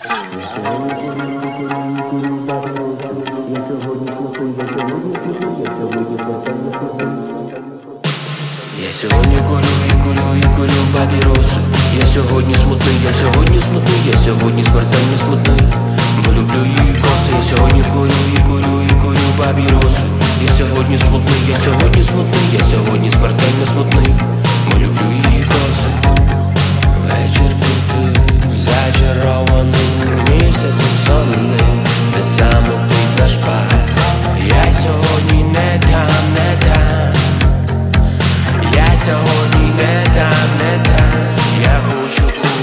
Я сьогодні курю і курю і курю папіросу. Я сьогодні смутний, я сьогодні смутний, я сьогодні смертельно смутний, бо люблю її коси. Я сьогодні курю і курю і курю папіросу. Я сьогодні смутний, я сьогодні смутний, я сьогодні смертельно смутний, бо люблю її коси. Вечір крутий, зачарований місяцем сонним, без самотить наш пар. Я сьогодні не там, не там. Я сьогодні не там, не там. Я хочу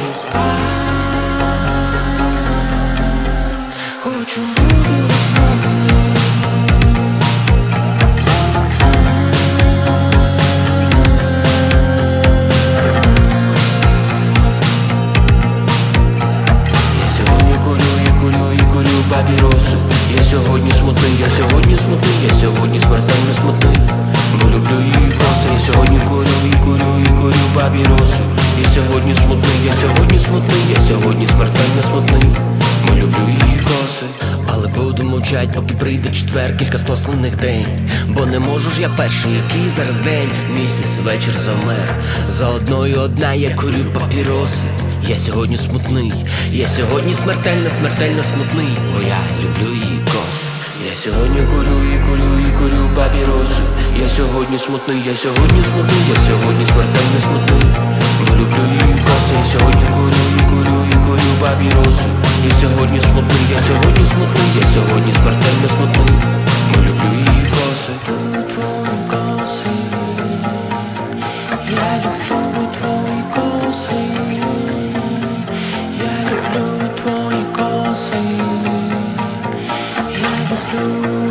хочу бути розслаблений. Я сьогодні курю і курю і курю папіросу. Я сьогодні смутний, я сьогодні смутний, я сьогодні смертельно смутний, бо люблю її коси. Я сьогодні курю і курю і курю папіросу. Я сьогодні смутний, я сьогодні смутний, я сьогодні смертельно смутний, бо люблю її коси. Але буду мовчать, поки прийде четвер, кілька стослених день. Бо не можу ж я перший, який зараз день. Місяць, вечір завмер, за одною одна я курю папіроси. Я сьогодні смутний, я сьогодні смертельно, смертельно смутний, бо я люблю її коси. Я сьогодні курю і курю і курю папіросу. Я сьогодні смутний, я сьогодні смутний, я сьогодні смертельно смутний, бо люблю її коси. Я сьогодні курю і курю і курю папіросу. Я сьогодні смутний, я сьогодні смутний, я сьогодні смертельно смутний, бо люблю її коси. Твої коси, я люблю твої коси, я люблю твої коси, я люблю.